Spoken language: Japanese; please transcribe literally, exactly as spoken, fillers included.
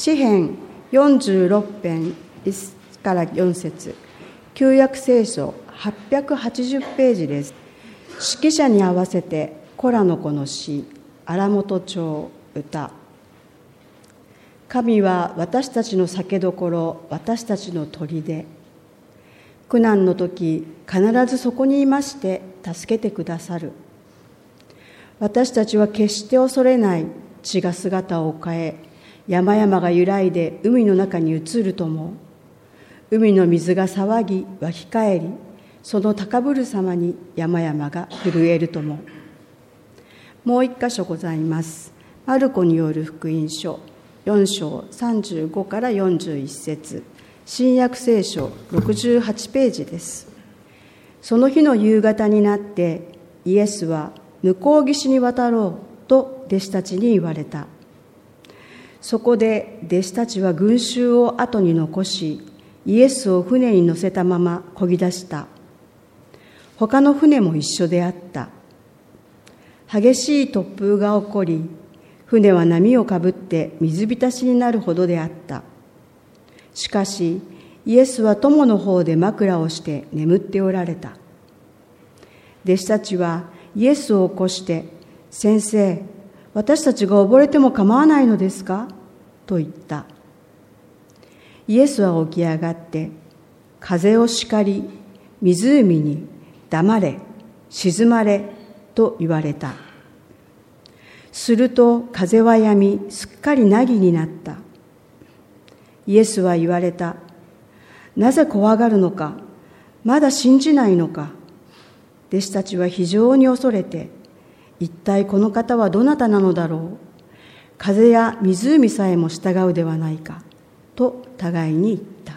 詩編よんじゅうろく編いちからよん節、旧約聖書はっぴゃくはちじゅうページです。指揮者に合わせてコラの子の詩、荒本町歌。神は私たちの酒どころ、私たちの砦。苦難の時、必ずそこにいまして助けてくださる。私たちは決して恐れない。地が姿を変え、山々が揺らいで海の中に移るとも。海の水が騒ぎ湧き返り、その高ぶる様に山々が震えるとも。もう一箇所ございます。マルコによる福音書よん章さんじゅうごからよんじゅういち節、新約聖書ろくじゅうはちページです。その日の夕方になってイエスは向こう岸に渡ろうと弟子たちに言われた。そこで弟子たちは群衆を後に残し、イエスを船に乗せたまま漕ぎ出した。他の船も一緒であった。激しい突風が起こり、船は波をかぶって水浸しになるほどであった。しかし、イエスは友の方で枕をして眠っておられた。弟子たちはイエスを起こして、先生、私たちが溺れても構わないのですかと言った。イエスは起き上がって、風を叱り、湖に黙れ、静まれと言われた。すると風は止み、すっかり凪になった。イエスは言われた。なぜ怖がるのか、まだ信じないのか。弟子たちは非常に恐れて、一体この方はどなたなのだろう。風や湖さえも従うではないか、と互いに言った。